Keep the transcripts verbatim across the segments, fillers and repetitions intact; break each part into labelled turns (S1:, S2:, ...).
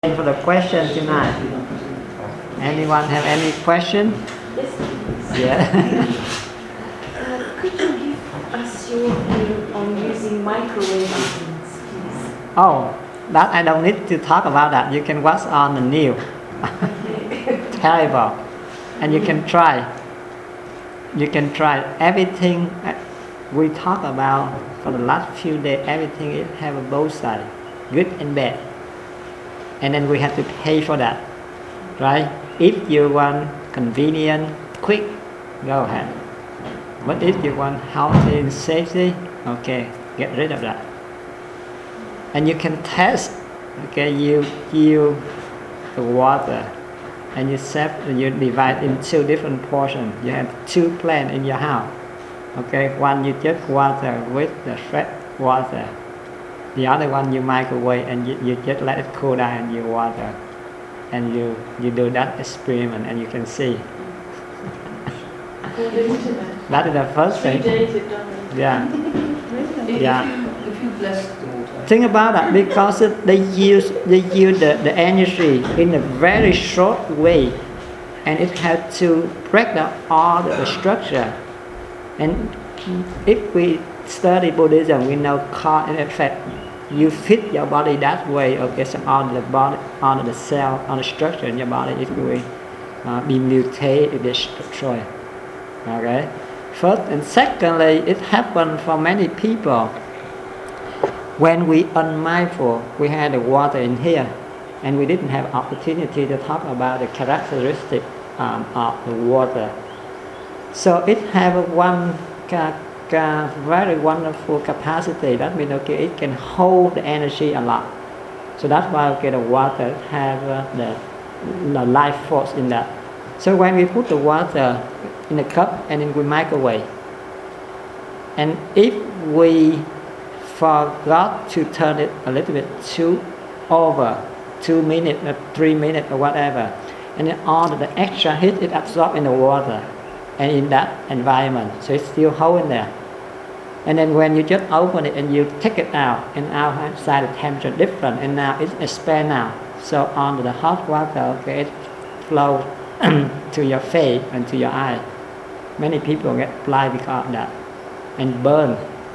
S1: For the question tonight. Anyone have any question?
S2: Yes, please.
S1: Yeah.
S2: Uh, could you give us your view on using microwave ovens, please?
S1: Oh, that I don't need to talk about that. You can watch on the news. Terrible. And you can try. You can try everything we talk about for the last few days. Everything it have a both sides, good and bad. And then we have to pay for that, right? If you want convenient, quick, go ahead. But if you want healthy and safety, okay, get rid of that. And you can test, okay, you you the water, and you set, you divide in two different portions. You have two plants in your house, okay. One you just water with the fresh water. The other one you microwave and you, you just let it cool down and you water. And you, you do that experiment and you can see. That is the first thing. Yeah. Yeah.
S3: If you bless the water.
S1: Think about that, because it, they use they use the, the energy in a very short way, and it had to break down all the, the structure. And if we study Buddhism, we know cause and effect. You fit your body that way, okay, so on the body, on the cell, on the structure in your body, it will uh, be mutated, it will destroy. Okay? First and secondly, it happened for many people. When we unmindful, we had the water in here, and we didn't have opportunity to talk about the characteristic um, of the water. So it have one uh, Uh, very wonderful capacity. That means okay, it can hold the energy a lot. So that's why okay, the water have uh, the, the life force in that. So when we put the water in a cup and then we microwave, and if we forgot to turn it a little bit too over, two minutes, or three minutes, or whatever, and then all the extra heat it absorbs in the water and in that environment, so it's still holding there. And then when you just open it and you take it out, and outside the temperature different, and now it's expand now. So on the hot water, okay, it flows to your face and to your eye. Many people get blind because of that, and burn.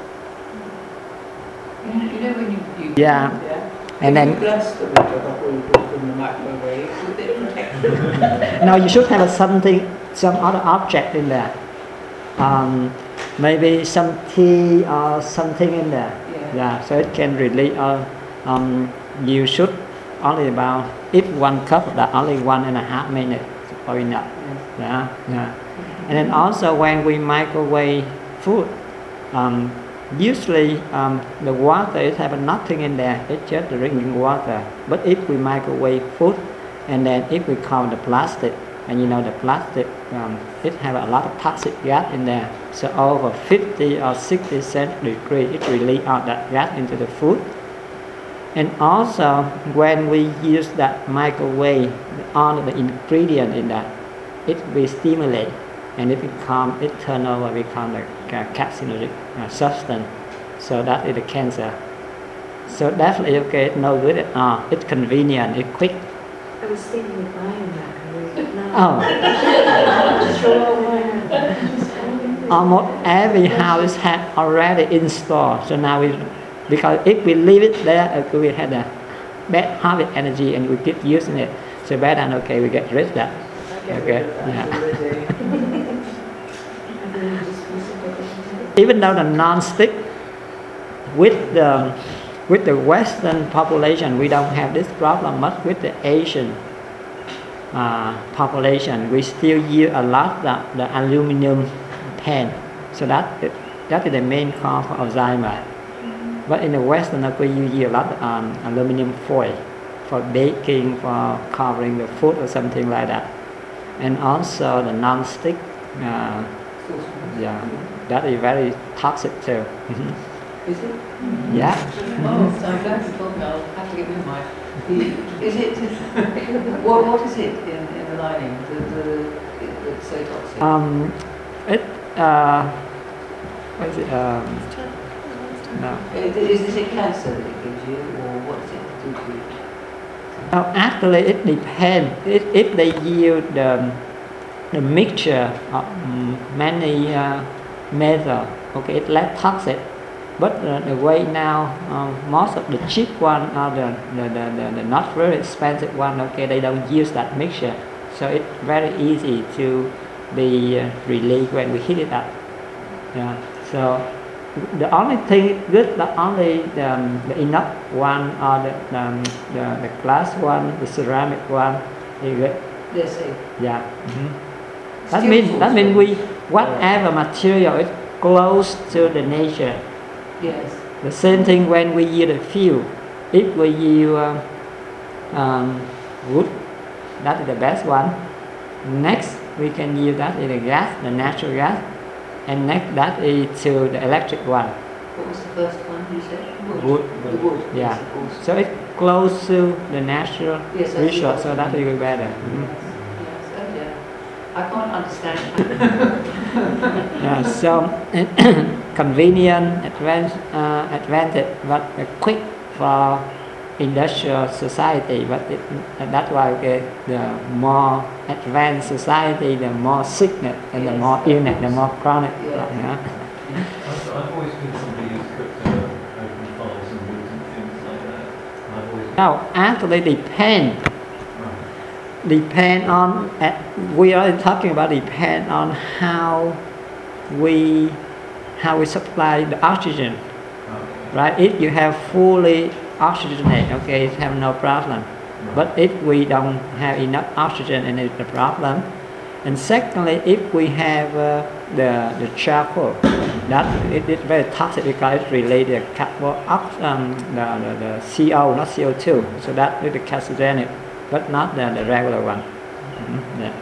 S3: You know, you know when you, you
S1: Yeah.
S3: yeah.
S1: And then
S3: you bless the water before you put it in the microwave, would it protect?
S1: now you should have a something, some other object in there. Um, maybe some tea or something in there.
S3: Yeah.
S1: Yeah, so it can release. Uh, um, you should only about, if one cup, that only one and a half minutes or enough. Yeah, yeah. And then also when we microwave food, um, usually um, the water it have nothing in there. It's just drinking water. But if we microwave food, and then if we count the plastic, and you know the plastic, um, it have a lot of toxic gas in there. So over fifty or sixty centigrade, it release out that gas into the food. And also when we use that microwave, all the ingredient in that, it will stimulate, and it become, it turn over, become a carcinogenic uh, substance. So that is the cancer. So definitely okay, it's no good at all. It's convenient, it's quick.
S2: I was thinking of buying that.
S1: Oh. Almost every house had already installed. So now we, because if we leave it there, okay, we had a bad habit energy and we keep using it. So better than okay, we get rid of that. Okay. Yeah. Even though the non-stick, with the with the Western population, we don't have this problem much. With the Asian uh, population, we still use a lot the, the aluminum pan. So that that is the main cause for Alzheimer. But in the Western, we use a lot of um, aluminum foil for baking, for covering the food or something like that. And also the non-stick, uh, yeah, that is very toxic too.
S3: Is it?
S1: Yeah.
S3: Oh, so I'm glad you told me. I'll have to get rid of mine. The, is it? what What is it in, in the lining? The, the it's so toxic.
S1: Um, it uh, what is it? Um, no.
S3: Is, is it cancer that it gives you, or what does it do to you?
S1: Now, actually, it depends. If, if they yield the, the mixture of mm, many uh, methods, okay, it's less toxic. But uh, the way now, uh, most of the cheap one are the, the, the, the, the not very expensive one. Okay, they don't use that mixture, so it's very easy to be uh, released when we heat it up. Yeah. So the only thing good, the only the, um, the enough one or the, um, the the glass one, the ceramic one is good.
S3: Yes, eh?
S1: Yeah. Mm-hmm. That means that means we whatever material is close to the nature.
S3: Yes.
S1: The same thing when we use the fuel. If we use um, um, wood, that is the best one. Next, we can use that is the gas, the natural gas, and next that is to the electric one.
S3: What was the first one you said? Wood.
S1: Wood.
S3: The wood.
S1: Yeah.
S3: Yes, of course.
S1: So it's close to the natural
S3: Yes, I see
S1: resource,
S3: what
S1: so
S3: you
S1: that
S3: mean.
S1: is better.
S3: Yes,
S1: Mhm.
S3: yes, oh yeah. I can't understand.
S1: Yeah, so convenient, advanced, uh, advantage, but uh, quick for industrial society. But it, that's why okay, the more advanced society, the more sickness and
S3: Yes,
S1: the more
S3: of
S1: illness, the
S3: course.
S1: more chronic.
S3: Yeah.
S1: Yeah.
S4: I've, I've always been somebody who's cooked uh, open files and woods and things like that. I've always
S1: Now, actually, depend
S4: Right.
S1: depend on. Uh, we are talking about depend on how we how we supply the oxygen.
S4: Okay.
S1: Right? If you have fully oxygenate, okay, you have no problem. But if we don't have enough oxygen, and it's a problem. And secondly, if we have uh, the the charcoal, that it is very toxic because it's related to carbon ox- um, the, the, the C O, not C O two. So that is the carcinogenic, but not the, the regular one. Mhm, yeah.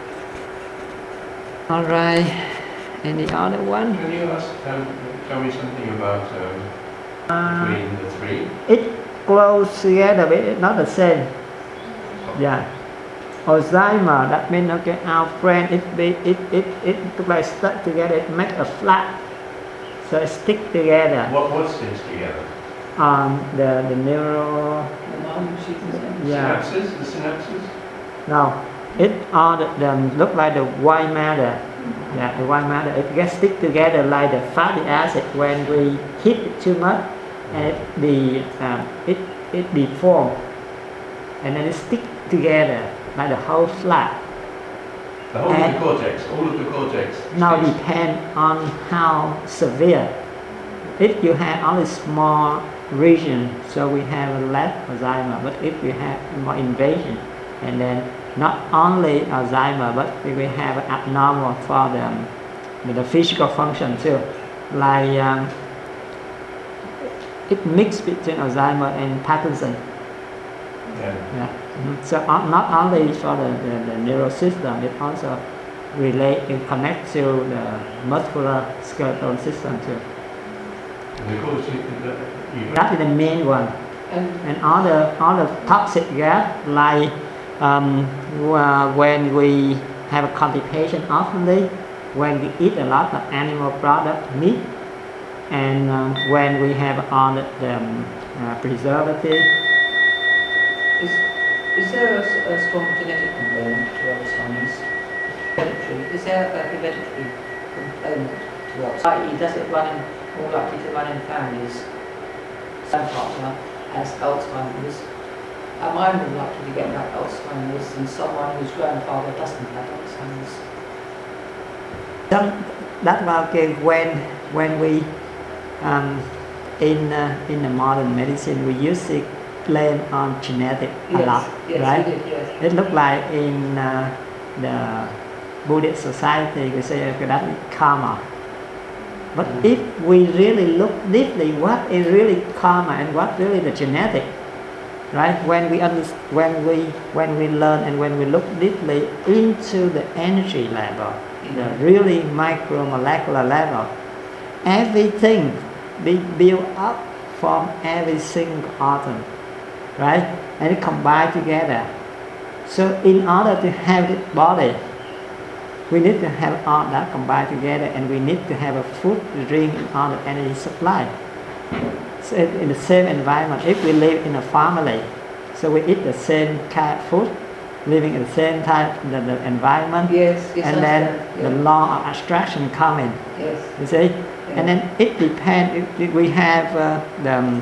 S1: All right. Any other one?
S5: Can you ask, um, tell me something about um, between the three?
S1: It close together, but it's not the same. Yeah. Alzheimer, that means okay, our brain it be it it it look like stuck together, it make a flat, so it stick together.
S5: What what sticks together?
S1: Um, the the neural,
S3: The mind sheet is it?
S1: yeah.
S5: Synapses? The synapses?
S1: No, it all the, the look like the white matter. Yeah, the white matter. It gets stick together like the fatty acid when we heat it too much, and it the um, it it deform, and then it stick together like the whole flat.
S5: The whole of
S1: And-
S5: the cortex, all of the cortex.
S1: Now
S5: sticks.
S1: depend on how severe. If you have only small region, so we have less Alzheimer. But if we have more invasion, and then not only Alzheimer, but we have abnormal for the, the physical function too, like um, it mixed between Alzheimer and Parkinson.
S5: Yeah.
S1: Yeah. Mhm. So uh, not only for the, the, the neural system, it also relate and connect to the muscular skeletal system too.
S5: And of course, you, you,
S1: That is the main one.
S3: And
S1: And all the all the toxic gas, like um, wh- when we have a constipation oftenly, when we eat a lot of animal product, meat, and um, when we have all the, the um, uh, preservative.
S3: is, is there a, s- a strong genetic component to Alzheimer's? Hereditary. Is there a hereditary component to Alzheimer's? that is, does it run in, more likely to run in families? Some partner has Alzheimer's. Am I more likely to get that Alzheimer's than someone whose grandfather doesn't have Alzheimer's?
S1: Some, that's why okay, when when we um, in uh, in the modern medicine we usually blame on genetic a
S3: Yes,
S1: lot,
S3: yes,
S1: right?
S3: we did, yes.
S1: It look like in uh, the Buddhist society we say okay, that is karma. But
S3: Mm.
S1: if we really look deeply, what is really karma and what really the genetic, right? When we under, when we when we learn and when we look deeply into the energy level, the really micromolecular level, everything be built up from every single atom, right? And it combined together. So in order to have this body, we need to have all that combined together, and we need to have a food, drink, and all the energy supply. So in the same environment, if we live in a family, So we eat the same kind of food, living in the same type the, the environment,
S3: Yes, yes,
S1: and then
S3: understand.
S1: the
S3: Yeah.
S1: law of attraction come in.
S3: Yes.
S1: You see,
S3: Yeah.
S1: and then it depends. We have uh, the um,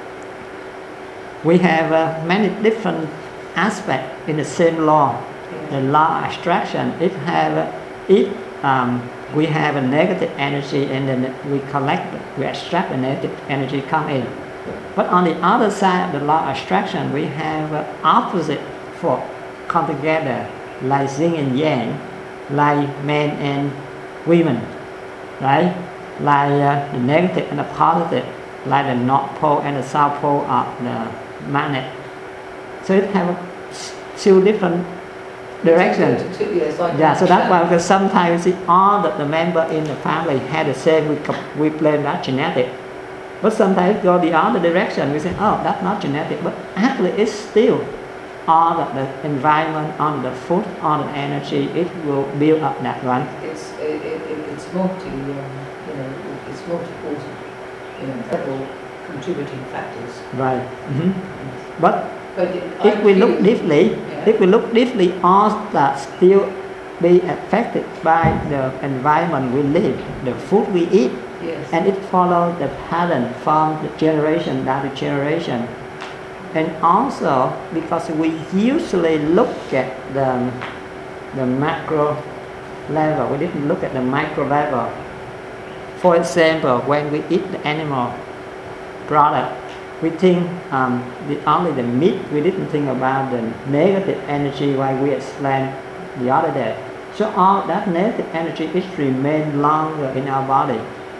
S1: we have uh, many different aspects in the same law. The law of attraction. It have uh, it um, we have a negative energy, and then we collect, we extract the negative energy come in. But on the other side of the law of attraction, we have uh, opposite force come together, like yin and yang, like men and women, right? Like uh, the negative and the positive, like the north pole and the south pole of the magnet. So it have two different directions.
S3: Two- two- yes, I
S1: Yeah, so that's
S3: understand.
S1: why, because sometimes you see all the, the member in the family had the same, we, co- we blame that genetic. But sometimes go the other direction, we say, oh, that's not genetic, but actually it's still all of the environment, all the food, all the energy, it will build up that one.
S3: It's it, it, it- it's multi, um, you know, it's multiple, you know, several contributing factors.
S1: Right. hmm But
S3: But it,
S1: if
S3: I
S1: we look
S3: feel-
S1: deeply,
S3: Yeah.
S1: if we look deeply, all that still be affected by the environment we live, the food we eat,
S3: Yes.
S1: and it follows the pattern from the generation down to generation. And also because we usually look at the, the macro level, we didn't look at the micro level. For example, when we eat the animal product, we think um, the, only the meat, we didn't think about the negative energy like we explained the other day. So all that negative energy is remain longer in our body.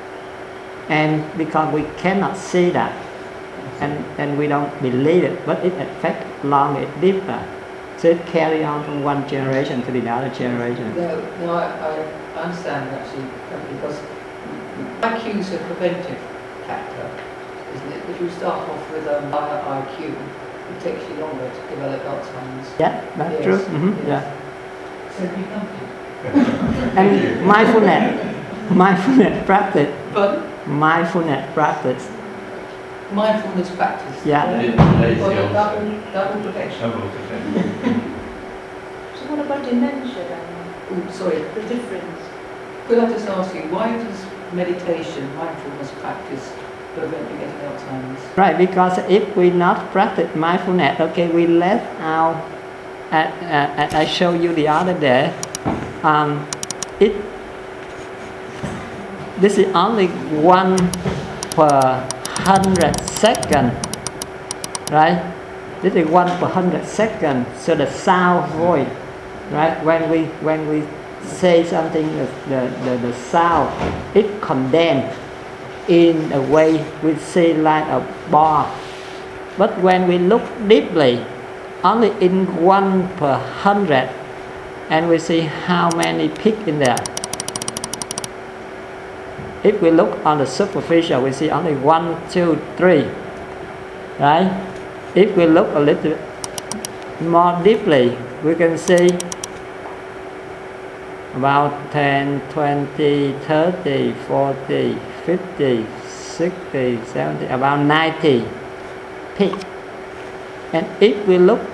S1: And because we cannot see that, and, and we don't believe it, but it affects longer, it deeper. So it carry on from one generation to the other generation.
S3: No, no, I, I understand actually, uh, because I Q is a preventive factor, isn't it? If you start off with a higher I Q, it takes you longer to develop Alzheimer's.
S1: Yeah, that's
S3: Yes,
S1: true. hmm
S3: yes.
S1: Yeah.
S3: So be comfortable.
S1: And mindfulness, mindfulness practice,
S3: But
S1: mindfulness practice.
S3: mindfulness practice.
S1: Yeah.
S3: Well, the double, double protection.
S4: Double protection.
S2: So what about dementia then?
S3: Oh, sorry.
S2: The difference?
S3: Could I just ask you, why does meditation, mindfulness practice prevent you getting Alzheimer's?
S1: Right, because if we not practice mindfulness, okay, we let our, uh, uh, I showed you the other day, um, it, this is only one per hundred second, right? This is one per hundred second, so the sound voice, right? When we, when we say something, the, the, the, the sound, it condensed in a way we see like a bar. But when we look deeply, only in one per hundred, and we see how many peaks in there. If we look on the superficial, we see only one, two, three, right? If we look a little more deeply, we can see about ten, twenty, thirty, forty, fifty, sixty, seventy, about ninety peaks. And if we look,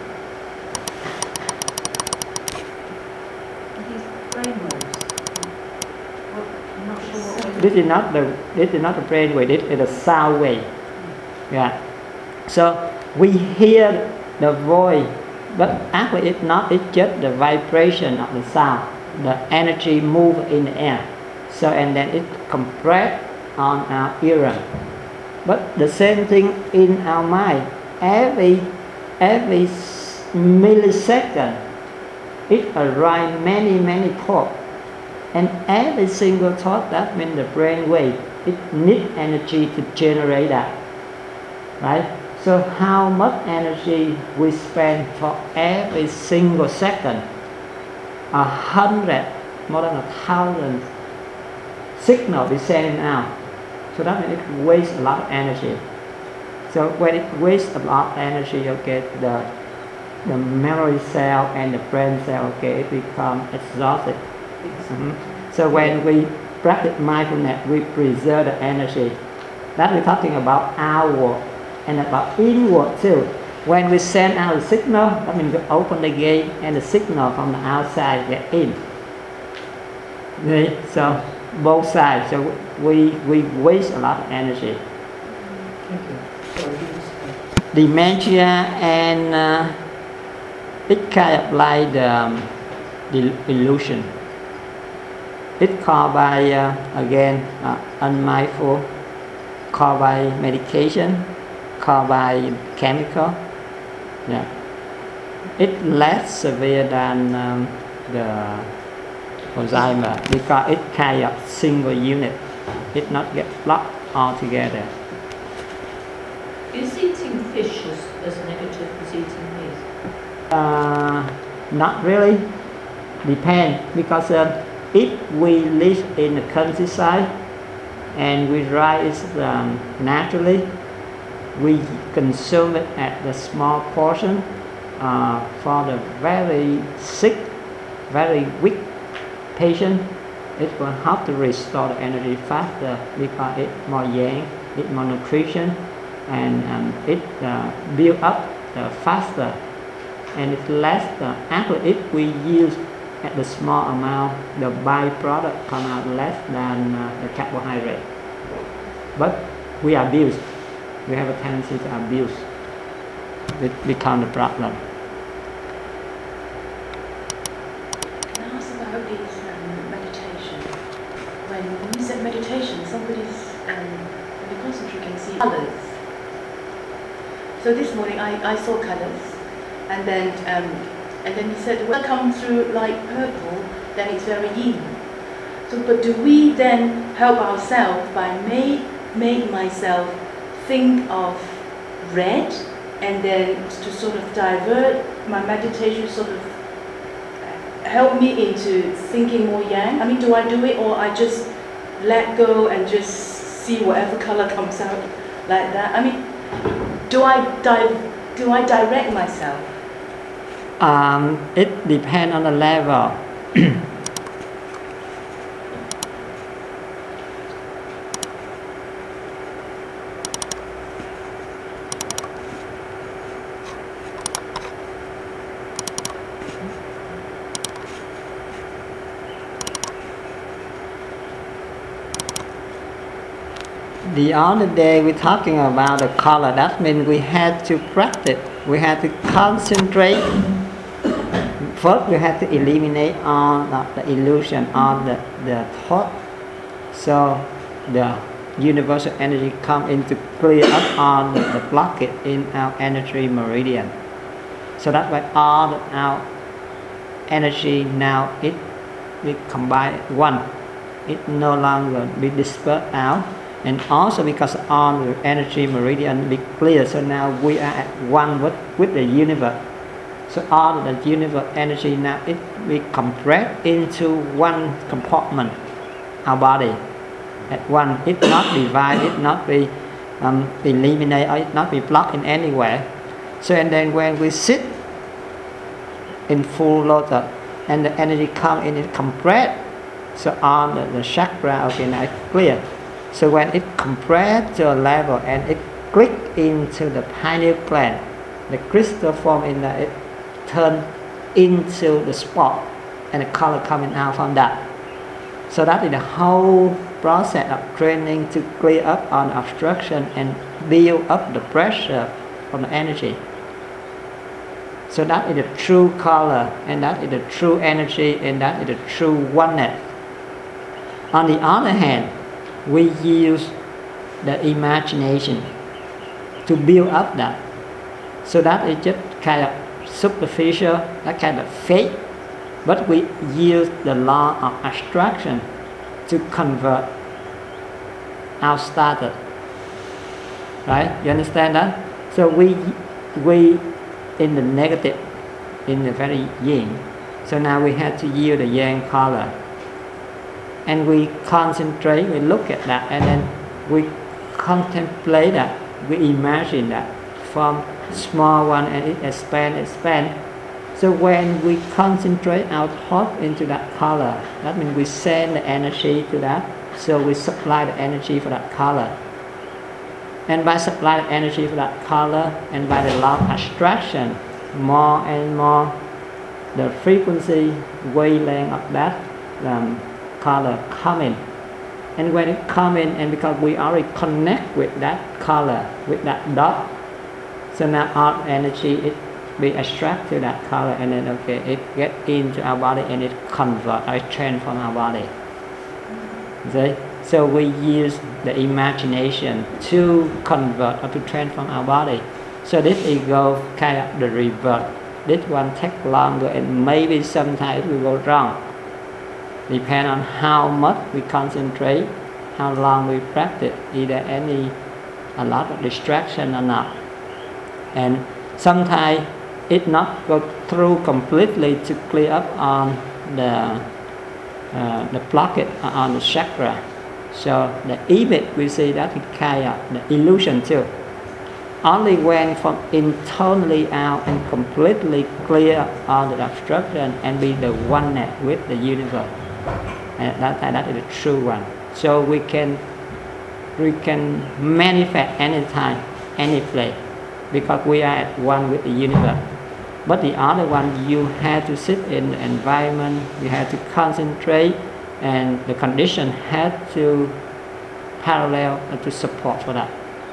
S2: These brainwaves. Well, I'm not sure what
S1: this is not the this is not the brain wave, this is the sound wave. Yeah. So we hear the voice, but actually it's not, it's just the vibration of the sound. The energy move in the air. So and then it compress on our ear. But the same thing in our mind. Every every millisecond it arrives many, many thoughts. And every single thought, that means the brain wave, it needs energy to generate that. Right? So how much energy we spend for every single second? A hundred, more than a thousand signals we send out. So that means it wastes a lot of energy. So when it wastes a lot of energy, okay, the the memory cell and the brain cell, okay, it become exhausted. Mhm. So when we practice mindfulness, we preserve the energy. That we're talking about outward and about inward too. When we send out a signal, that means we open the gate and the signal from the outside get in. Okay, so both sides. So we we waste a lot of energy.
S3: Thank you. Sorry, you just-
S1: Dementia and uh, it kind of like the, um, the illusion. It's caused by uh, again uh, unmindful, caused by medication, caused by chemical. Yeah, it's less severe than um, the Alzheimer because it kind of single unit. It not get blocked altogether.
S3: Is eating fish as, as negative as eating meat?
S1: Uh, not really. Depend because uh, if we live in the countryside and we rise um, naturally, we consume it at the small portion. Uh, for the very sick, very weak patient, it will help to restore the energy faster because it's more yang, it's more nutrition, and um, it uh, build up uh, faster, and it's less. Uh, actually, if we use at the small amount, the byproduct come out less than uh, the carbohydrate. But we abuse. We have a tendency to abuse. It becomes a problem.
S2: Can I ask about this um, meditation? When, when you said meditation, somebody's um, when you concentrate, you can see colours. So this morning I, I saw colours, and then um, and then you said when I come through like purple, then it's very yin. So, but do we then help ourselves by make make myself think of red, and then to sort of divert my meditation, sort of help me into thinking more yang? I mean, do I do it, or I just let go and just see whatever color comes out like that? I mean, do I di- do I direct myself?
S1: Um, it depends on the level. The other day we're talking about the color. That means we had to practice. We had to concentrate. First, we have to eliminate all the illusion, all the, the thought. So the universal energy come in to clear up all the, the blockage in our energy meridian. So that's why all the, our energy now it we combine one. It no longer be dispersed out. And also because all the energy meridian be clear, so now we are at one with, with the universe. So all of the universe energy now it we compress into one compartment, our body, at one. It not divide, it not be um, eliminate, or it not be blocked in anywhere. So and then when we sit in full lotus, and the energy come in, it compress. So all the, the chakra okay now clear. So when it compress to a level and it click into the pineal gland, the crystal form in the, it turn into the spot, and the color coming out from that. So that is the whole process of training to clear up on obstruction and build up the pressure from the energy. So that is the true color, and that is the true energy, and that is the true oneness. On the other hand, we use the imagination to build up that. So that is just kind of superficial, that kind of fake. But we use the law of abstraction to convert our starter. Right? You understand that? So we we in the negative, in the very yin. So now we have to use the yang color. And we concentrate, we look at that, and then we contemplate that, we imagine that from small one, and it expand, expand. So when we concentrate our thought into that color, that means we send the energy to that, so we supply the energy for that color. And by supplying energy for that color and by the law of attraction, more and more the frequency wavelength of that um, color coming. And when it come in, and because we already connect with that color, with that dot, so now our energy, it we attract to that color, and then okay, it get into our body and it convert, it transform our body. See? So we use the imagination to convert or to transform our body. So this ego kind of the rebirth. This one take longer, and maybe sometimes we go wrong. Depend on how much we concentrate, how long we practice, either any a lot of distraction or not. And sometimes it not go through completely to clear up on the uh, the blockage on the chakra. So the image we see that it kind of the illusion too. Only when from internally out and completely clear all the obstruction and be the oneness with the universe. And that, that is the true one. So we can we can manifest anytime, any place, because we are at one with the universe. But the other one, you have to sit in the environment, you have to concentrate, and the condition had to parallel and to support for that.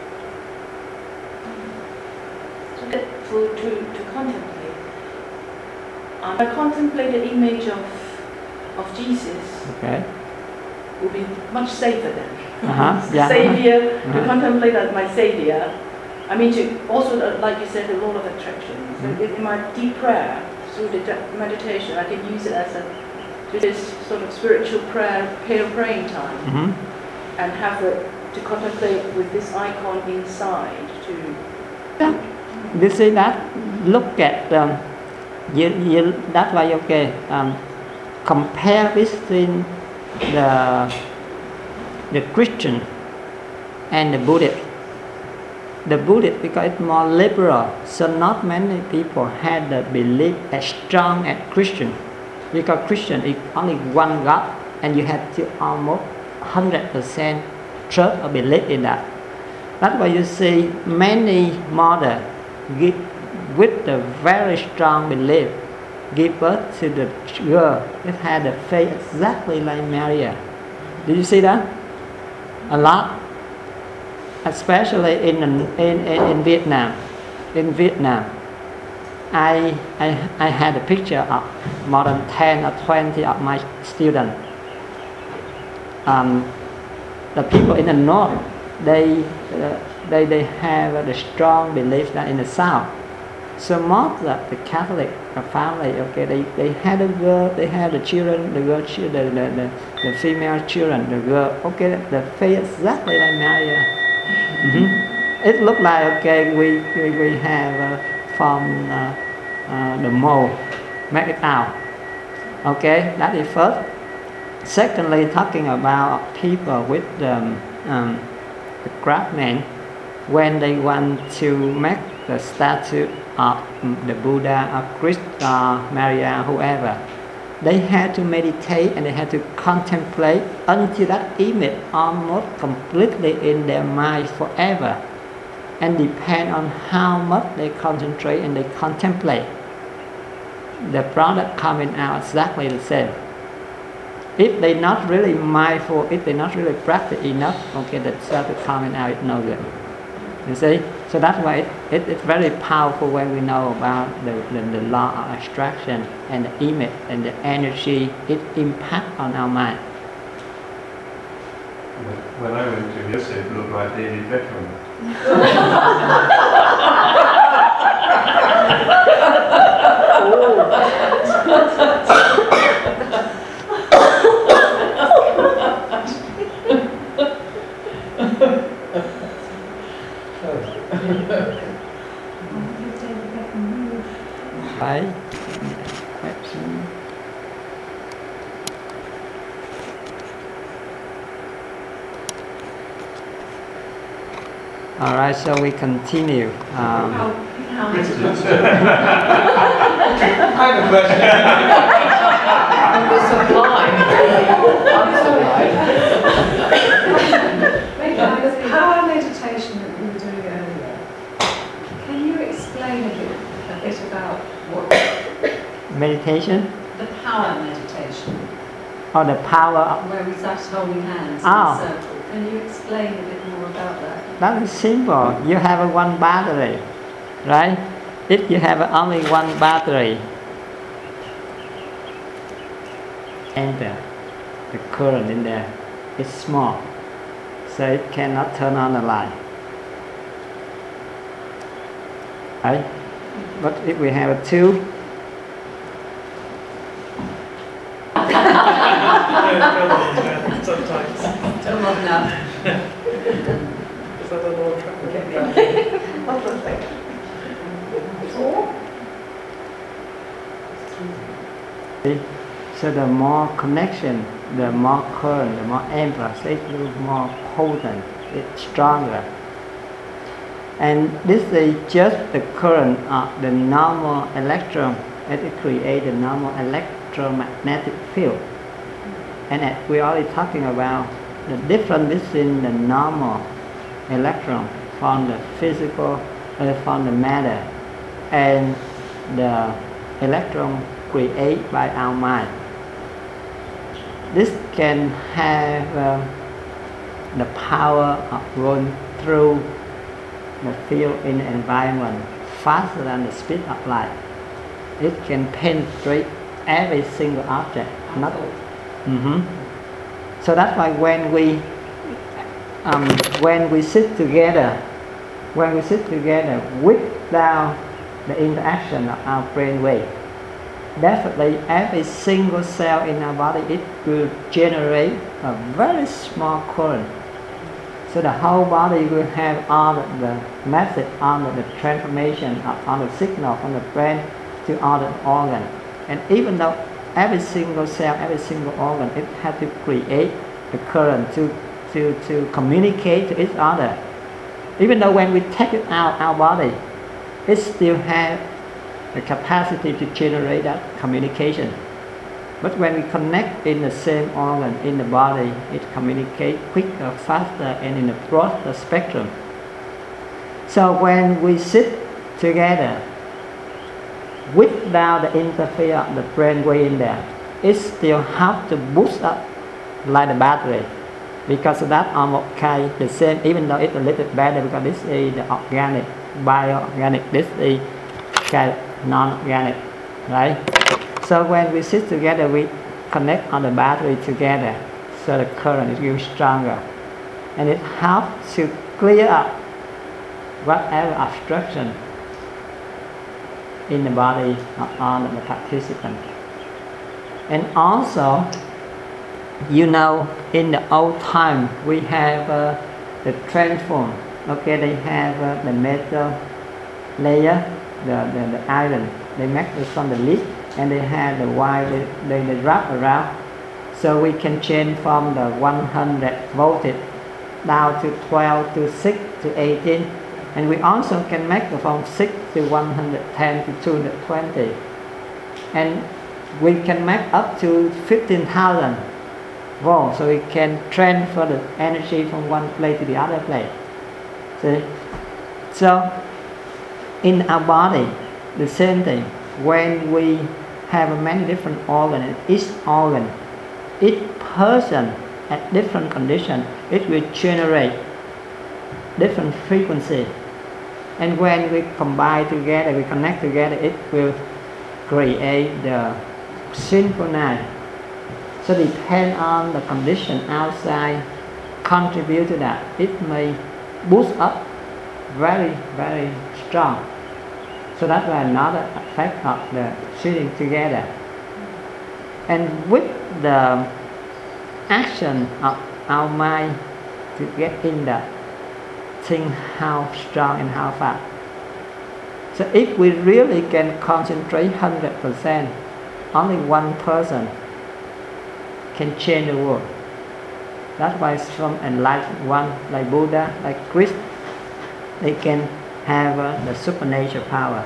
S2: So that for to, to contemplate, um, I contemplate the image of of Jesus.
S1: Okay.
S2: Will be much safer then.
S1: Uh-huh. Yeah.
S2: Savior,
S1: Uh-huh.
S2: to contemplate as my savior. I mean, to also, uh, like you said, the law of attraction. So
S1: Mm-hmm.
S2: in my deep prayer, through the de- meditation, I can use it as a this sort of spiritual prayer, prayer praying time,
S1: Mm-hmm.
S2: and have it to contemplate with this icon inside. To
S1: Yeah. You see that? Look at um, you, you, that's why okay. Um, compare between the the Christian and the Buddhist. The Buddhist, because it's more liberal, so not many people had the belief as strong as Christian, because Christian is only one God, and you have to almost one hundred percent trust or believe in that. That's why you see many mothers give, with the very strong belief, give birth to the girl that had the face exactly like Maria. Did you see that? A lot. Especially in, in, in, in Vietnam. In Vietnam, I, I, I had a picture of more than ten or twenty of my students. Um, the people in the north, they, uh, they, they have the strong belief that in the south. So most of the Catholic family, okay, they, they had a girl, they had the children, the girl, the, the, the, the female children, the girl, okay, the face exactly like Maria. Mm-hmm. It looked like okay, we we, we have uh, from uh, uh, the mold, make it out. Okay, that is first. Secondly, talking about people with um, um, the craftsmen, when they want to make the statue of the Buddha or Christ or Maria, whoever, they had to meditate and they had to contemplate until that image almost completely in their mind forever, and depend on how much they concentrate and they contemplate, the product coming out exactly the same. If they're not really mindful, if they're not really practice enough, okay, the stuff coming out is no good. You see? So that's why it, it, it's very powerful when we know about the, the, the law of abstraction and the image and the energy it impacts on our mind.
S5: When I went to Yosef, it looked like David Beckham.
S1: Right? Question. All right, so we continue. Um,
S2: how, how
S5: Christians.
S4: I have a question.
S3: We're sublime. I'm sublime.
S6: How our meditation
S1: meditation
S6: The power meditation,
S1: or the power of,
S6: where we start holding hands
S1: Oh.
S6: in a circle. Can you explain a bit more about that?
S1: that is simple. You have a one battery, right? If you have only one battery, enter the current in there is small, so it cannot turn on the light, right? But if we have a two,
S4: Sometimes.
S3: Turn on now.
S4: Is that a law of attraction?
S1: so the more connection, the more current, the more amperage, it's more potent, it's stronger. And this is just the current of the normal electron, and it creates a normal electromagnetic field. And as we're already talking about the difference between the normal electron from the physical, uh, from the matter, and the electron created by our mind. This can have uh, the power of going through the field in the environment faster than the speed of light. It can penetrate every single object. Not, mm-hmm. So that's why when we um, when we sit together, when we sit together without the interaction of our brain wave, definitely every single cell in our body, it will generate a very small current. So the whole body will have all the message, all the transformation of all the signal from the brain to all the organ. And even though every single cell, every single organ, it has to create the current to, to, to communicate to each other. Even though when we take it out our body, it still has the capacity to generate that communication. But when we connect in the same organ in the body, it communicates quicker, faster, and in a broader spectrum. So when we sit together without the interfere of the brain wave in there, it still helps to boost up like the battery. Because that almost okay, the same, even though it's a little better because this is the organic, bioorganic, this is okay, non-organic, right? So when we sit together, we connect on the battery together, so the current is really stronger, and it helps to clear up whatever obstruction in the body of all of the participants. And also, you know, in the old time we have uh, the transform. Okay, they have uh, the metal layer, the, the, the iron. They make it from the lead, and they have the wire they, they, they wrap around, so we can change from the one hundred voltage down to twelve to six to eighteen, and we also can make it from six to one hundred ten to two hundred twenty, and we can make up to fifteen thousand volts, so we can transfer the energy from one place to the other place. See? So in our body, the same thing. When we have many different organs, and each organ, each person at different conditions, it will generate different frequency. And when we combine together, we connect together, it will create the synchronize. So depend on the condition outside contribute to that. It may boost up very, very strong. So that's another effect of the sitting together. And with the action of our mind to get in that, think how strong and how fast. So if we really can concentrate one hundred percent, only one person can change the world. That's why some enlightened one like Buddha, like Christ, they can have uh, the supernatural power.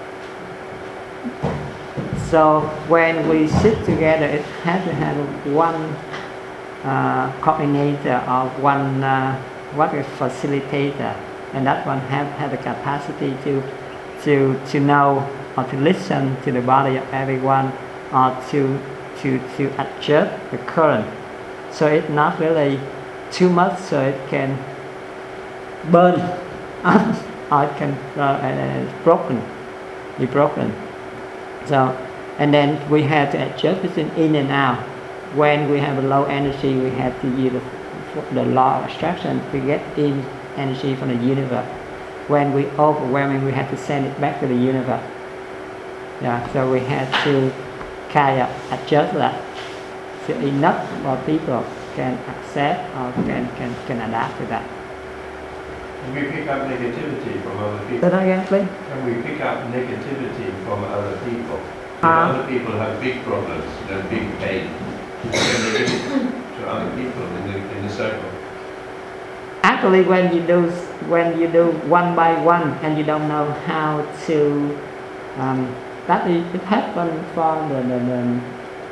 S1: So when we sit together, it has to have one uh, coordinator or one uh, what is facilitator, and that one have, have the capacity to to to know or to listen to the body of everyone, or to to to adjust the current. So it's not really too much, so it can burn up, or it can uh, uh, broken, be broken. So, and then we have to adjust between in and out. When we have a low energy, we have to use the, the law of attraction to get in energy from the universe. When we overwhelming, we have to send it back to the universe. Yeah, so we have to kind of adjust that. So enough for people can accept or can, can, can adapt to that.
S5: Can we pick up negativity from other
S1: Say
S5: people?
S1: that again, please.
S5: Can we pick up negativity from other people? If
S1: Uh,
S5: other people have big problems, you know, big pain, can they give it to other people in the, in the circle?
S1: Actually, when you do when you do one by one and you don't know how to, um, that is, it happens for the, the, the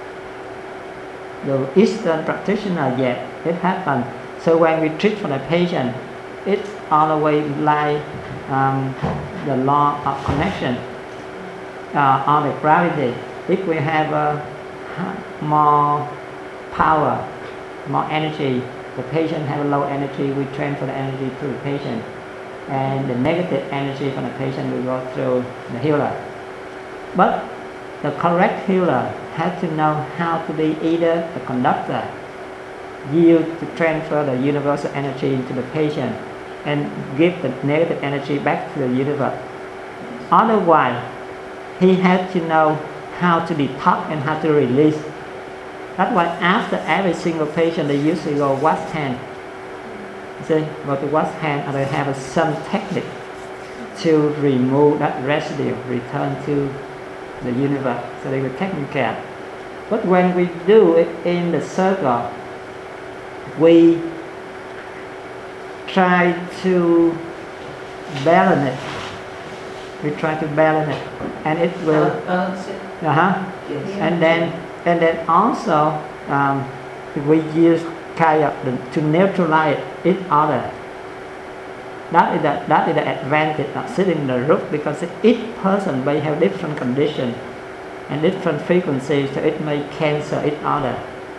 S1: the Eastern practitioner yet. It happens. So when we treat for the patient, it's always like um, the law of connection, uh, or the gravity. If we have uh, more power, more energy, the patient have a low energy, we transfer the energy to the patient, and the negative energy from the patient will go through the healer. But the correct healer has to know how to be either the conductor, yield to transfer the universal energy into the patient and give the negative energy back to the universe. Otherwise, he has to know how to detox and how to release. That's why after every single patient, they usually go wash hand. See, go to wash hand, and they have some technique to remove that residue, return to the universe. So they will take care. But when we do it in the circle, we try to balance it. We try to balance it, and it will.
S3: Balance it.
S1: Uh huh.
S3: Yes.
S1: And then, and then also, um, we use kind of the, to neutralize each other. That is the that is the advantage of sitting in the group, because each person may have different conditions and different frequencies, so it may cancel each other.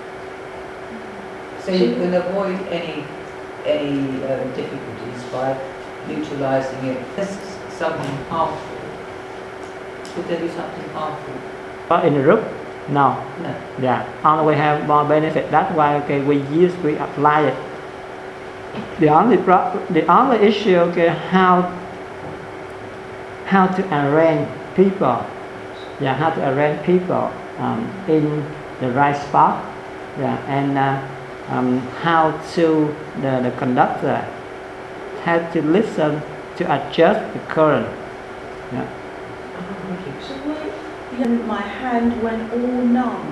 S3: So you can avoid any any uh, difficulties by neutralizing it. This is something harmful. Could there be something harmful?
S1: But in the group, no.
S3: No.
S1: Yeah, only we have more benefit. That's why okay, we use we apply it. The only pro- the only issue okay, how how to arrange people. Yeah, how to arrange people um, in the right spot. Yeah, and uh, um, how to the, the conductor had to listen to adjust the current. Yeah.
S2: So when my hand went all numb,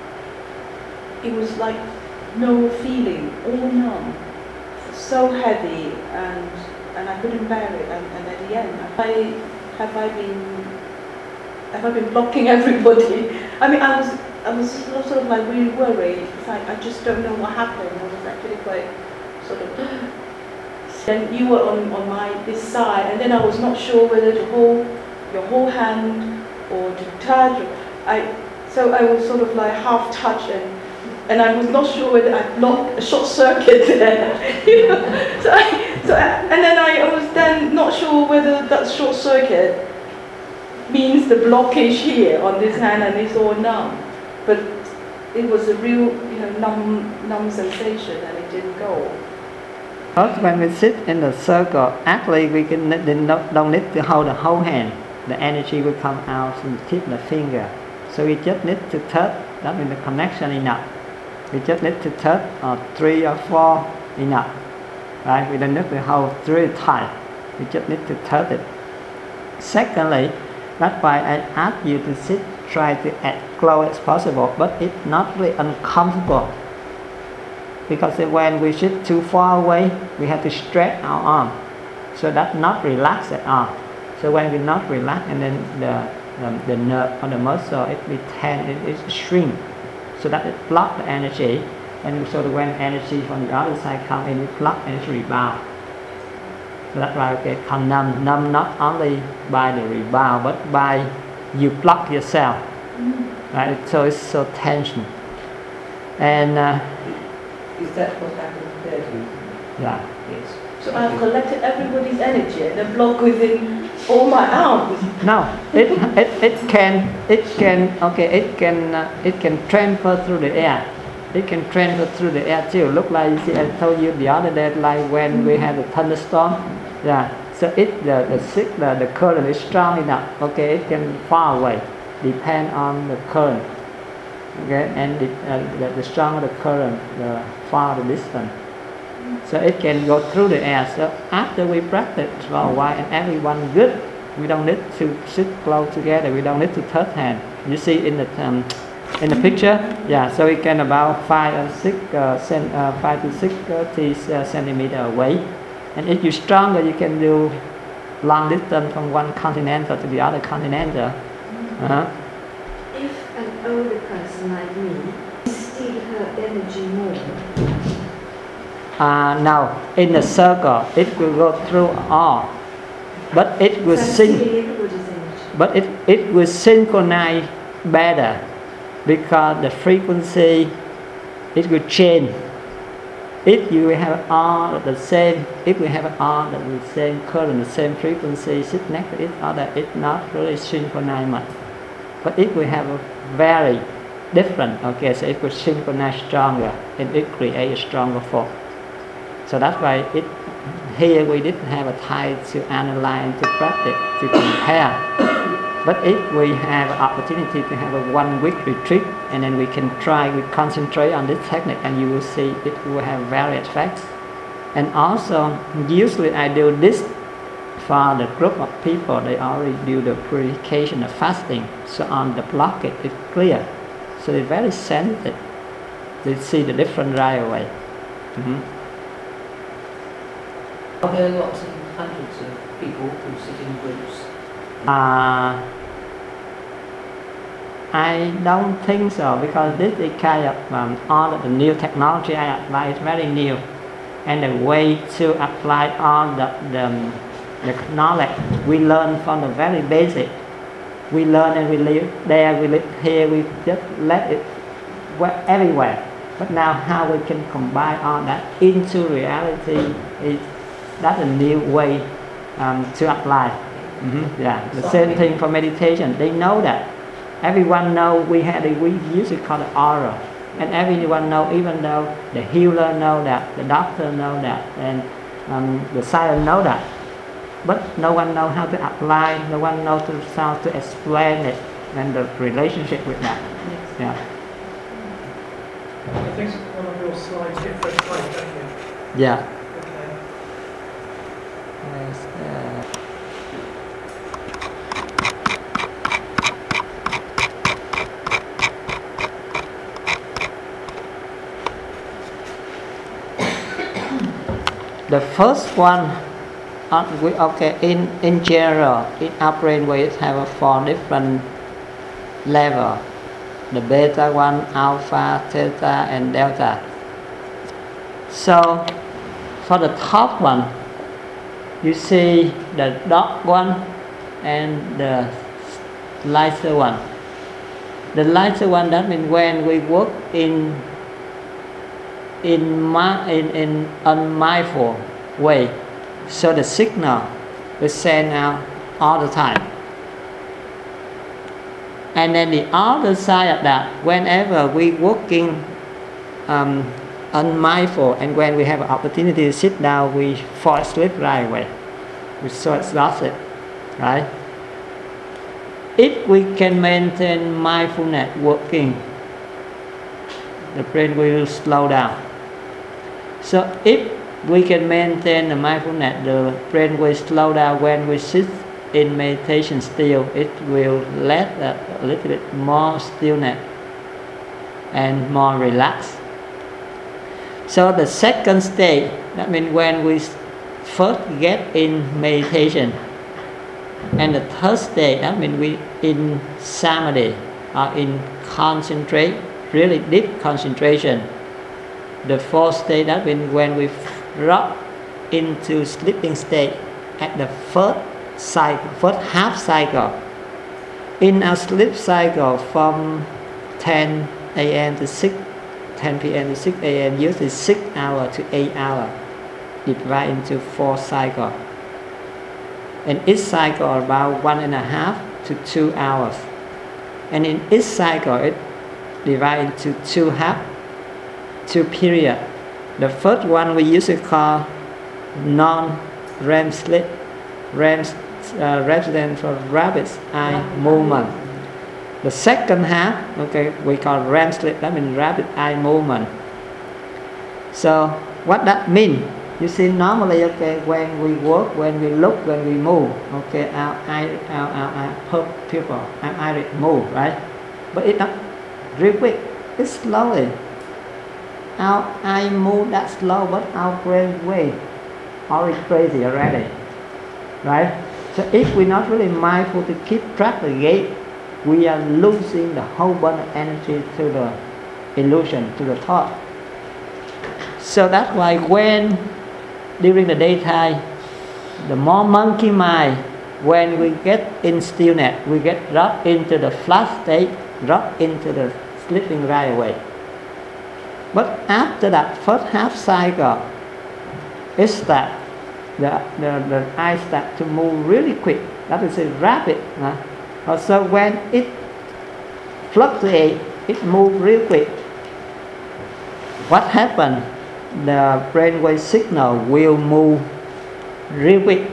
S2: it was like no feeling, all numb, so heavy, and and I couldn't bear it. And, and at the end, have I have I been have I been blocking everybody? I mean, I was I was sort of like really worried. It's like I just don't know what happened. I was actually quite sort of. Then you were on on my this side, and then I was not sure whether to hold your whole hand or to touch. I so I was sort of like half touch, and and I was not sure whether I blocked a short circuit there. You know? So I, so I, and then I was then not sure whether that short circuit means the blockage here on this hand and it's all numb, but it was a real you know numb numb sensation and it didn't go.
S1: But when we sit in the circle, actually we can don't need to hold the whole hand. The energy will come out from the tip of the finger. So we just need to touch. That means the connection enough. We just need to touch uh, three or four enough. Right? We don't need to hold three tight. We just need to touch it. Secondly, that's why I ask you to sit, try to as close as possible, but it's not really uncomfortable. Because when we sit too far away, we have to stretch our arm. So that's not relaxed at all. So when we not relax, and then the um, the nerve or the muscle, it will tend, it, it shrink. So that it block the energy, and so that when energy from the other side come in, it block and it rebound. So that's why okay, come numb, numb not only by the rebound, but by you block yourself, right? So it's so tension, and uh,
S3: Is that what happened there to you?
S1: yeah.
S3: Yes.
S2: So I've collected everybody's energy and then block within all my arms.
S1: No, it, it, it can it can okay it can uh, it can transfer through the air. It can transfer through the air too. Look like you see, I told you the other day, like when we had a thunderstorm. Yeah. So it the the sig- the, the current is strong enough. Okay, it can far away, depend on the current. Okay, and it, uh, the, the stronger the current, the far the distance. So it can go through the air. So after we practice for a while and everyone good, we don't need to sit close together. We don't need to touch hand. You see in the um, in the picture, yeah. So we can about five or six uh, cent, uh, five to six uh, centimeter away. And if you're stronger, you can do long distance from one continental to the other continental. Uh-huh.
S7: If an older person like me steal her energy more,
S1: Uh, now, in the circle, it will go through all, but it will
S7: so
S1: syn-
S7: stealing everybody's energy.
S1: but it, it will synchronize better because the frequency it will change. If you have all the same, if we have all the same current, the same frequency sit next to each other, it's not really synchronized much. But if we have a very different, okay, so it will synchronize stronger and it creates a stronger force. So that's why it here we didn't have a time to analyze, to practice, to compare. But if we have an opportunity to have a one week retreat and then we can try, we concentrate on this technique and you will see it will have various effects. And also, usually I do this for the group of people, they already do the purification of fasting. So on the blockage, it's clear. So they're very sensitive. They see the difference right away. Mm-hmm.
S3: Are there lots and hundreds of people who sit in groups?
S1: Uh, I don't think so because this is kind of um, all of the new technology I apply is very new, and the way to apply all the, the the knowledge we learn from the very basic. We learn and we live there, we live here, we just let it work everywhere. But now how we can combine all that into reality is that's a new way um, to apply. Mm-hmm. Yeah, the same thing for meditation. They know that. Everyone know we had a, we used to call it aura, and everyone know. Even though the healer know that, the doctor know that, and um, the science know that, but no one know how to apply. No one knows how to explain it and the relationship with that. Yeah.
S8: I think one of your slides hit first slide, don't you?
S1: Yeah.
S8: Okay.
S1: Yes, uh, the first one, uh, we, okay, in, in general, in our brain waves have a four different level. The beta one, alpha, theta, and delta. So, for the top one, you see the dark one and the lighter one. The lighter one, that means when we work in in ma- in, in unmindful way, so the signal is sent out all the time. And then the other side of that, whenever we working um, unmindful and when we have an opportunity to sit down, we fall asleep right away. We're so exhausted, right? If we can maintain mindfulness working, the brain will slow down. So if we can maintain the mindfulness, the brain will slow down when we sit in meditation still. It will let a, a little bit more stillness and more relaxed. So the second stage, that means when we first get in meditation, and the third stage, that means we in samadhi or in concentrate, really deep concentration. The fourth stage, that means when we drop into sleeping state at the first cycle, first half cycle, in our sleep cycle from ten a m to six, ten p m to six a m, usually six hours to eight hours, divided into four cycles. And each cycle about one and a half to two hours. And in each cycle, it divided into two half, two period. The first one we usually call non-R E M sleep, R E M uh, represent for rabbit's eye movement. The second half, okay, we call R E M sleep, that means rabbit eye movement. So what that means? You see, normally, okay, when we work, when we look, when we move, okay, our eye, our, our, our pupil, our eyelid move, right? But it's not real quick, it's slowly. Our eye move that slow, but our brain way already crazy already, right? So if we're not really mindful to keep track of the gate, we are losing the whole bunch of energy to the illusion, to the thought. So that's why when during the daytime, the more monkey mind, when we get in stillness, we get dropped into the flat state, dropped into the sleeping right away. But after that first half cycle, it's that the, the, the eye start to move really quick. That is a rapid. Huh? Also when it fluctuates, it moves real quick. What happens? The brainwave signal will move real quick.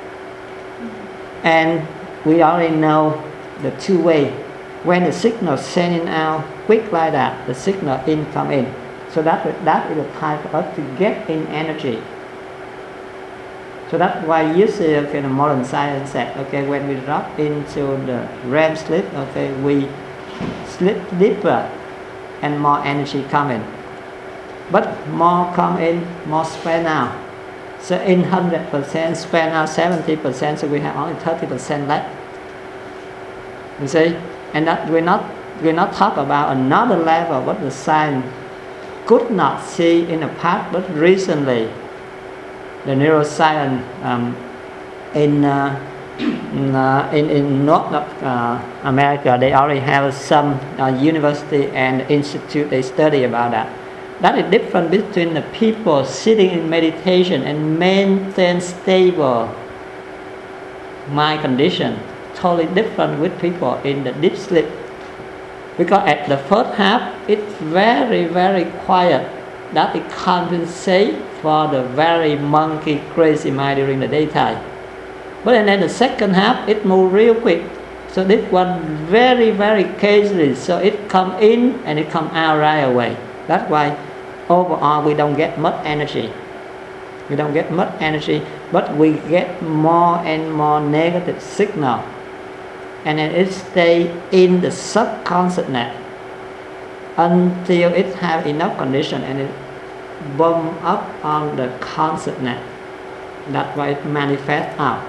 S1: And we already know the two way. When the signal sending out quick like that, the signal in come in. So that, that is the time for us to get in energy. So that's why you see, okay, the modern science said, okay, when we drop into the R E M sleep, okay, we sleep deeper and more energy come in. But more come in, more spend out. So in one hundred percent spend out seventy percent, so we have only thirty percent left. You see? And that we're not, we're not talk about another level what the science could not see in the past, but recently the neuroscience um, in, uh, in, uh, in in North uh, America, they already have some uh, university and institute they study about that. That is different between the people sitting in meditation and maintain stable mind condition. Totally different with people in the deep sleep. Because at the first half, it's very, very quiet. That it compensates for the very monkey crazy mind during the daytime. But then the second half, it moves real quick. So this one very, very casually. So it come in and it come out right away. That's why overall we don't get much energy. We don't get much energy, but we get more and more negative signal. And then it stays in the subconsciousness until it have enough condition and it bomb up on the consciousness. That's why it manifests out.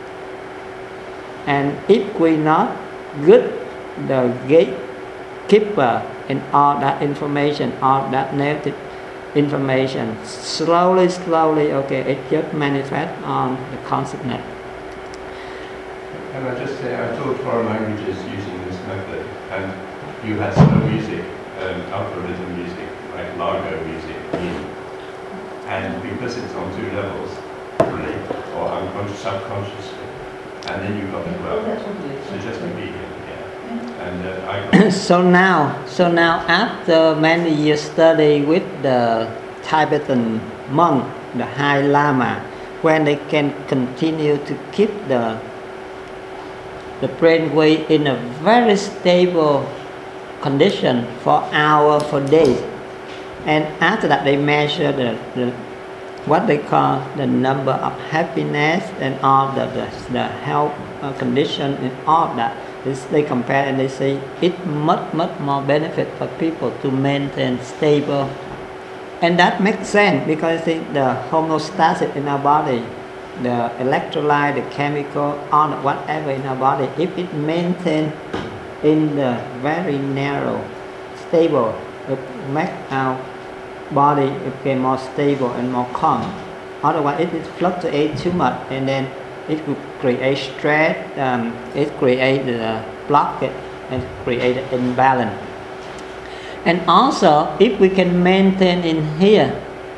S1: And if we not good the gatekeeper in all that information, all that negative information, slowly, slowly, okay, it just manifests on the consciousness.
S5: Can I just say, I taught foreign languages using this method, and you had slow music, um, algorithm music, like Largo music, and because it's on two levels, really, or unconscious, subconsciously, and then you got it well. So just obedient, yeah. And uh, I got
S1: so now, so now after many years study with the Tibetan monk, the High Lama, when they can continue to keep the the brainwave in a very stable condition for hours, for days. And after that they measure the, the what they call the number of happiness and all the, the, the health uh, condition and all that. This, they compare and they say it much, much more benefit for people to maintain stable. And that makes sense because see, the homeostasis in our body, the electrolyte, the chemical, all whatever in our body, if it maintains in the very narrow, stable, it makes our body become more stable and more calm. Otherwise, it, it fluctuates too much, and then it could create stress. Um, it creates the block it and create an imbalance. And also, if we can maintain in here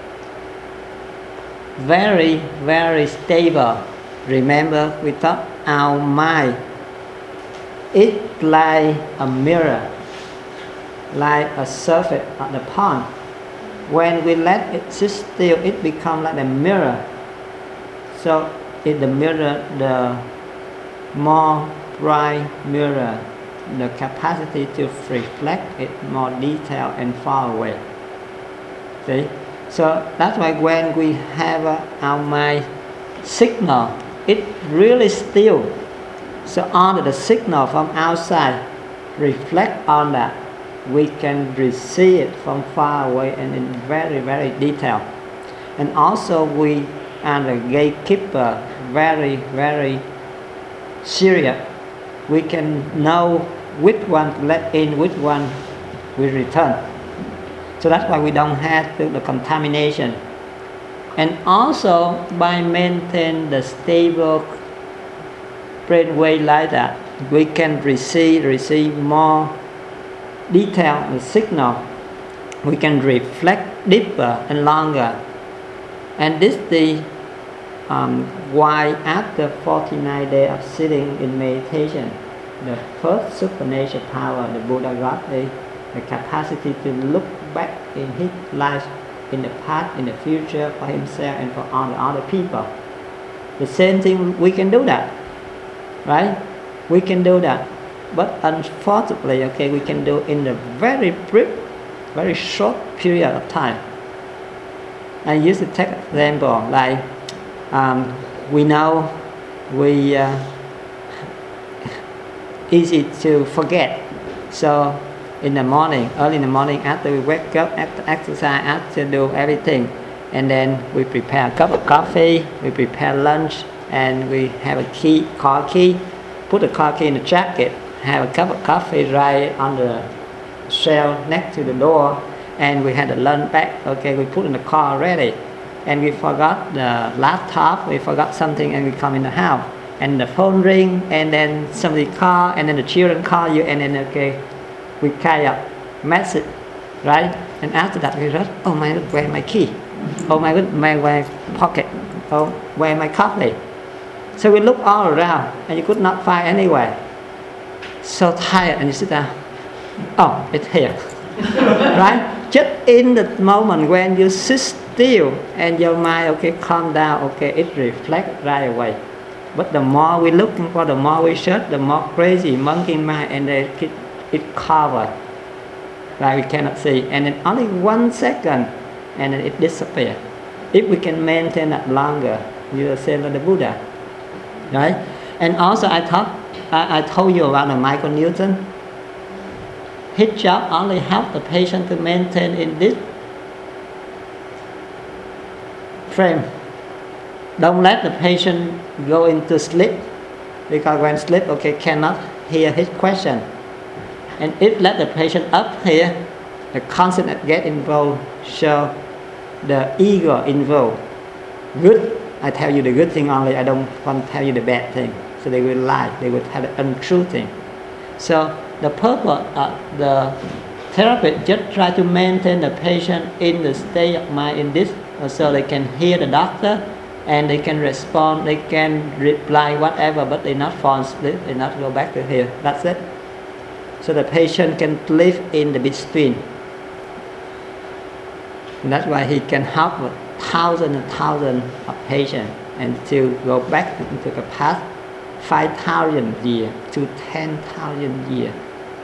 S1: very, very stable, remember we thought our mind, it's like a mirror, like a surface on the pond. When we let it sit still, it becomes like a mirror. So in the mirror, the more bright mirror, the capacity to reflect it more detailed and far away. See? So that's why when we have uh, our mind signal, it really still. So all the signal from outside reflect on that, we can receive it from far away and in very, very detail. And also we are the gatekeeper, very, very serious. We can know which one to let in, which one we return. So that's why we don't have the contamination. And also by maintaining the stable brainwave like that, we can receive receive more detailed signal. We can reflect deeper and longer. And this is the um, why after forty-nine days of sitting in meditation, the first supernatural power the Buddha got is the capacity to look back in his life, in the past, in the future, for himself and for all the other people. The same thing, we can do that, right? We can do that. But unfortunately, okay, we can do in a very brief, very short period of time. I used to take example like um, we know we uh, easy to forget. So in the morning, early in the morning, after we wake up, after exercise, after do everything, and then we prepare a cup of coffee, we prepare lunch, and we have a key, car key, put the car key in the jacket, have a cup of coffee right on the shelf next to the door, and we had the lunch bag, okay, we put in the car already, and we forgot the laptop, we forgot something, and we come in the house, and the phone ring, and then somebody call, and then the children call you, and then okay, we carry up message, right? And after that we read, oh my God, where my key? Oh my God, my, my pocket? Oh, where my coffee? So we look all around, and you could not find anywhere. So tired, and you sit down. Oh, it's here, right? Just in the moment when you sit still and your mind, okay, calm down, okay, it reflects right away. But the more we looking for, the more we search, the more crazy monkey mind, and they keep it covered, right? We cannot see, and in only one second, and then it disappears. If we can maintain that longer, you are saying like the Buddha, right? And also, I thought I, I told you about the Michael Newton. His job only help the patient to maintain in this frame. Don't let the patient go into sleep, because when sleep, okay, cannot hear his question. And if let the patient up here, the consciousness get involved, so the ego involved. Good, I tell you the good thing only, I don't want to tell you the bad thing. So they will lie, they will tell the untrue thing. So the purpose of the therapist just try to maintain the patient in the state of mind in this, so they can hear the doctor, and they can respond, they can reply whatever, but they not fall asleep, they not go back to here. That's it. So the patient can live in the between. And that's why he can help thousands and thousands of patients and to go back into the past five thousand years to ten thousand years.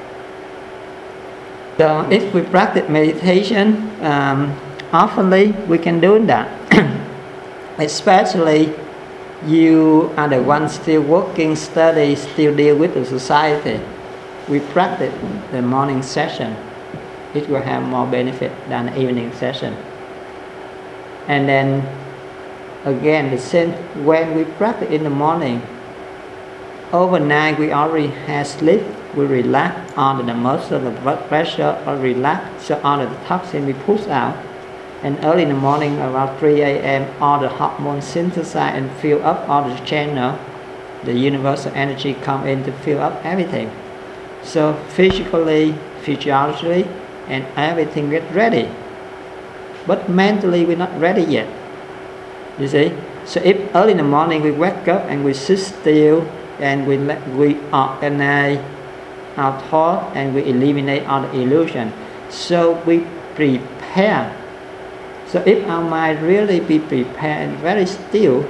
S1: So if we practice meditation, um, oftenly we can do that. Especially you are the one still working, study, still deal with the society. We practice the morning session, it will have more benefit than the evening session. And then again, the same, when we practice in the morning, overnight we already have sleep, we relax, all the muscle, the blood pressure are relaxed, so all the toxin we push out. And early in the morning, around three a.m., all the hormones synthesize and fill up all the channel. The universal energy come in to fill up everything. So physically, physiologically, and everything get ready. But mentally, we're not ready yet. You see? So if early in the morning we wake up and we sit still and we let, we organize our thought and we eliminate all the illusion. So we prepare. So if our mind really be prepared and very still,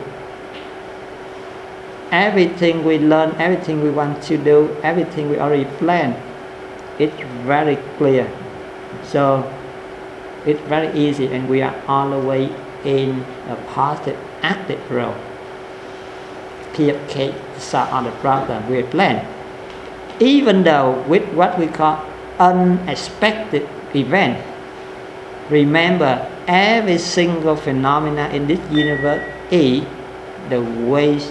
S1: everything we learn, everything we want to do, everything we already planned, it's very clear. So it's very easy, and we are all the way in a positive, active role. P F K solve all the problem we plan. Even though with what we call unexpected event, remember every single phenomena in this universe is the waste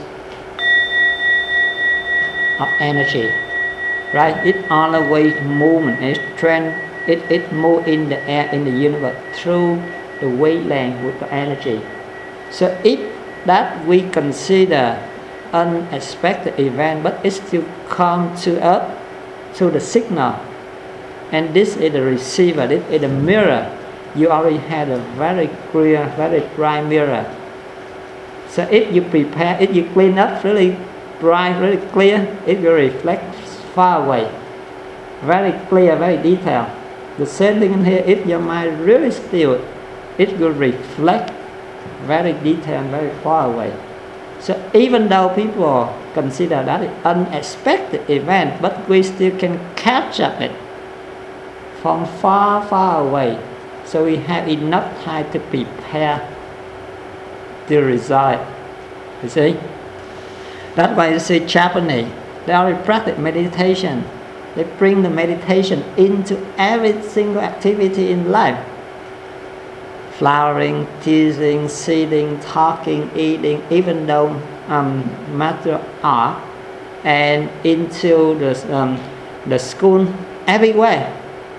S1: of energy, right? It always movement, it's trend, it, it move in the air, in the universe through the wavelength with the energy. So if that we consider unexpected event, but it still come to us through the signal, and this is the receiver, this is the mirror. You already had a very clear, very bright mirror. So if you prepare, if you clean up really bright, really clear, it will reflect far away, very clear, very detailed. The same thing in here, if your mind really still, it will reflect very detailed and very far away. So even though people consider that an unexpected event, but we still can catch up it from far, far away. So we have enough time to prepare the result. You see? That's why you see Japanese, they already practice meditation. They bring the meditation into every single activity in life. Flowering, teasing, sitting, talking, eating, even though um, matter art, and into the, um, the school, everywhere.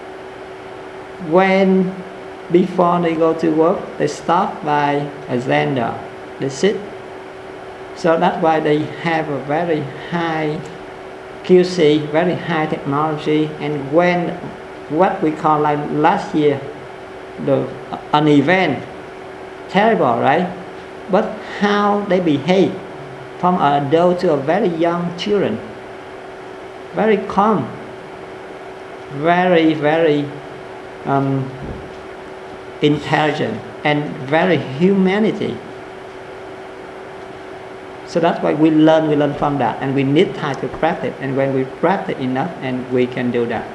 S1: When before they go to work, they stop by a Zen. They sit. So that's why they have a very high Q C, very high technology. And when what we call like last year, the an event, terrible, right? But how they behave from an adult to a very young children, very calm, very very um, intelligent, and very humanity. So that's why we learn, we learn from that, and we need time to practice. And when we practice enough, and we can do that.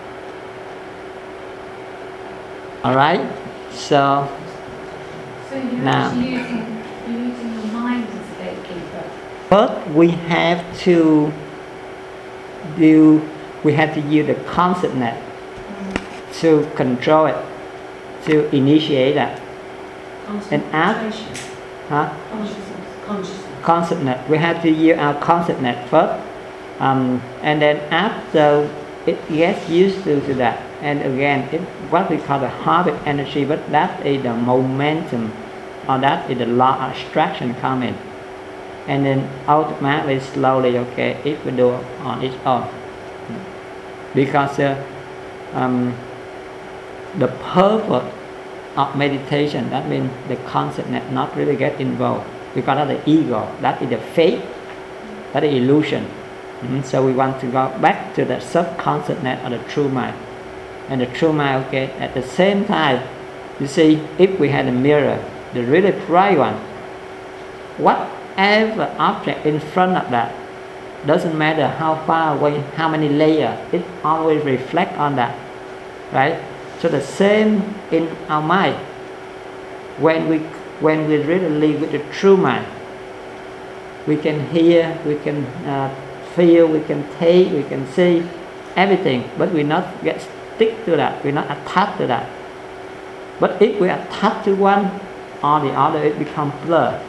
S1: All right. So,
S6: So you're
S1: now,
S6: actually using, you're using your mind as a gatekeeper.
S1: first we have to do, we have to use the consciousness mm. to control it, to initiate that. And ask, huh?
S6: Consciousness. Consciousness.
S1: Consciousness. We have to use our consciousness first, um, and then after it gets used to, to that. And again, it's what we call the habit energy, but that is the momentum, or that is the law of attraction coming. And then automatically, slowly, okay, it will do on its own. Because uh, um, the purpose of meditation, that means the consciousness not really get involved. Because that's the ego, that is the fake, that is illusion. Mm-hmm. So we want to go back to the subconsciousness or the true mind. And the true mind, okay, at the same time, you see, if we had a mirror, the really bright one, whatever object in front of that, doesn't matter how far away, how many layers, it always reflects on that, right? So the same in our mind. When we when we really live with the true mind, we can hear, we can uh, feel, we can taste, we can see everything, but we not get stick to that, we're not attached to that. But if we attach to one or the other, it becomes blur.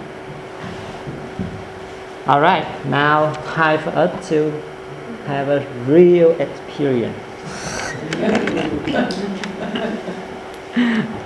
S1: All right, now time for us to have a real experience.